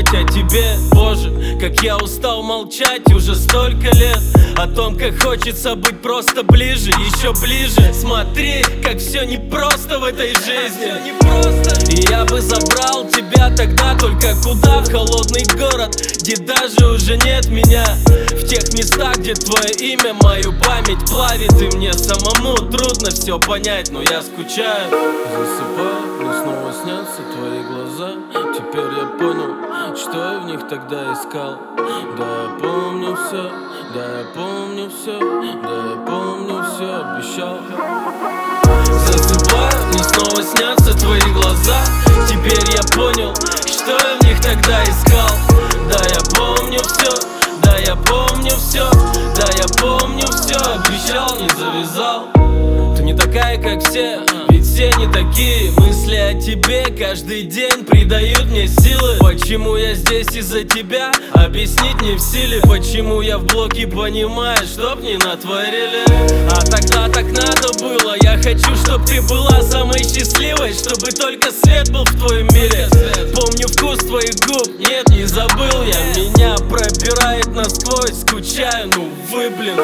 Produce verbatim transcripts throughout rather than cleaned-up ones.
думать о тебе. Боже, как я устал молчать уже столько лет о том, как хочется быть просто ближе, еще ближе. Смотри, как все непросто в этой жизни. И я бы забрал тебя тогда, только куда? В холодный город, где даже уже нет меня. В тех местах, где твое имя мою память плавит. И мне самому трудно все понять, но я скучаю. Засыпаю, мне снова снятся твои глаза. Теперь я понял, что я в них тогда искал. Да, я помню все, да, я помню все, да, я помню все, обещал. Засыпаю, мне снова снятся твои глаза. Теперь я понял, что я в них тогда искал. Да, я помню все, да, я помню все, да, я помню все, обещал, не завязал. Ты не такая, как все, ведь все не такие. Мысли о тебе каждый день придают мне силы. Почему я здесь из-за тебя, объяснить не в силе. Почему я в блоке, понимаешь, чтоб не натворили. А тогда так надо было. Я хочу, чтоб ты была самой счастливой, чтобы только свет был в твоем мире. Помню вкус твоих губ, нет, не забыл я. Меня пробирает насквозь, скучаю, ну вы, блин.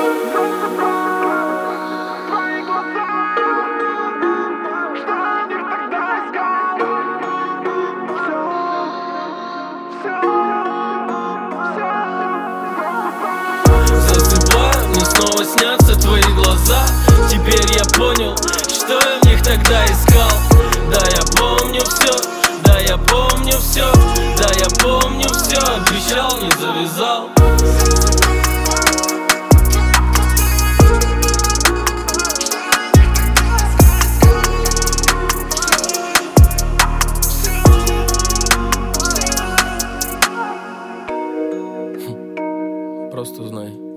Засыпаю, мне снова снятся твои глаза. Теперь я понял, что я в них тогда искал. Да, я помню все, да, я помню все, да, я помню все, обещал, не завязал. Просто знай.